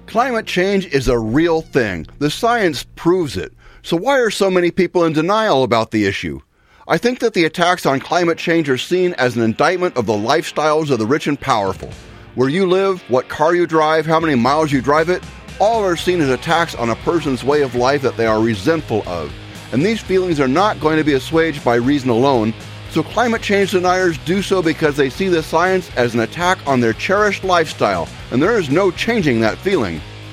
Climate change is a real thing. The science proves it. So why are so many people in denial about the issue? I think that the attacks on climate change are seen as an indictment of the lifestyles of the rich and powerful. Where you live, what car you drive, how many miles you drive it, all are seen as attacks on a person's way of life that they are resentful of. And these feelings are not going to be assuaged by reason alone, so climate change deniers do so because they see the science as an attack on their cherished lifestyle, and there is no changing that feeling.